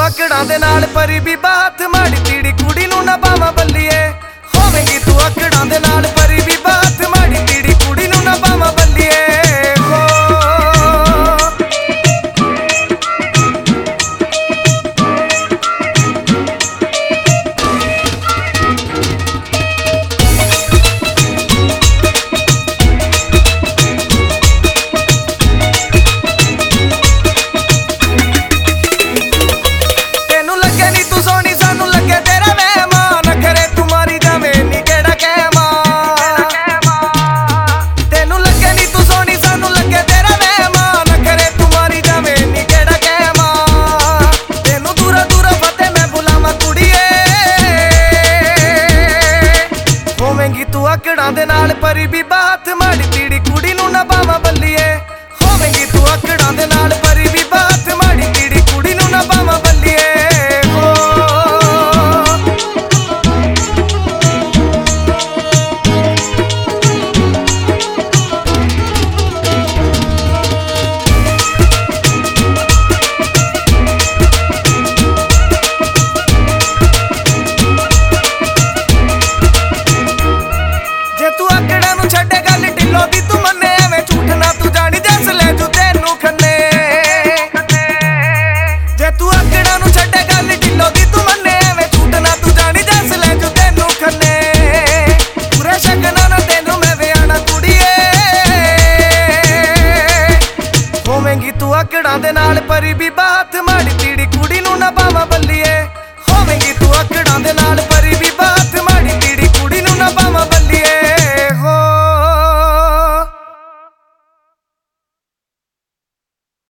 ਆਕੜਾਂ ਦੇ ਨਾਲ ਪਰੀ ਵੀ ਬਾਤ ਮਾੜੀ ਤੀੜੀ ਕੁੜੀ ਨੂੰ ਨਾ ਪਾਵਾਂ ਬੱਲੀਏ। ਹੋਵੇਂਗੀ ਤੂੰ ਆਕੜਾਂ ਦੇ ਨਾਲ ਪਰੀ ਵੀ ਬਾਤ ਮਾੜੀ ਤੀੜੀ ਕੁੜੀ ਨੂੰ ਨਾ ਪਾਵਾਂ ਬੱਲੀਏ। ਤੂੰ ਆਕੜਾਂ ਦੇ ਨਾਲ ਪਰੀ ਵੀ ਬਾਤ ਮਾੜੀ ਤੀੜੀ ਕੁੜੀ ਨੂੰ ਨਾ ਪਾਵਾਂ ਬੱਲੀਏ। ਹੋਵੇਂਗੀ ਤੂੰ ਆਕੜਾਂ ਦੇ ਨਾਲ ਪਰੀ ਵੀ ਬਾਤ ਮਾੜੀ ਤੀੜੀ ਕੁੜੀ ਨੂੰ ਨਾ ਪਾਵਾਂ ਬੱਲੀਏ। ਤੂੰ ਆਕੜਾਂ ਨੂੰ ਛੱਡੇ ਗੱਲ ਢਿੱਲੋਂ ਦੀ ਤੂੰ ਮੰਨੇ ਐਵੇਂ ਝੂਠ ਨਾ ਤੂੰ ਜਾਣੀ ਜੈਸ ਲੈ ਜੂ ਤੈਨੂੰ ਖੰਨੇ। ਜੇ ਤੂੰ ਆਕੜਾਂ ਨੂੰ ਛੱਡੇ ਗੱਲ ਢਿੱਲੋਂ ਦੀ ਤੂੰ ਮੰਨੇ ਐਵੇਂ ਝੂਠ ਨਾ ਤੂੰ ਜਾਣੀ ਜੈਸ ਲੈ ਜੂ ਤੈਨੂੰ ਖੰਨੇ। ਪੂਰੇ ਸ਼ਕਨਾਂ ਨਾਲ ਤੈਨੂੰ ਮੈਂ ਵਿਆਹਣਾ ਕੁੜੀਏ। ਹੋਵੇਂਗੀ ਤੂੰ ਆਕੜਾਂ ਦੇ ਨਾਲ ਪਰੀ ਵੀ ਬਾਤ ਮਾੜੀ ਤੀੜੀ ਕੁੜੀ ਨੂੰ ਨਾ ਪਾਵਾਂ ਬੱਲੀਏ। ਹੋਵੇਂਗੀ ਤੂੰ ਆਕੜਾਂ ਦੇ ਨਾਲ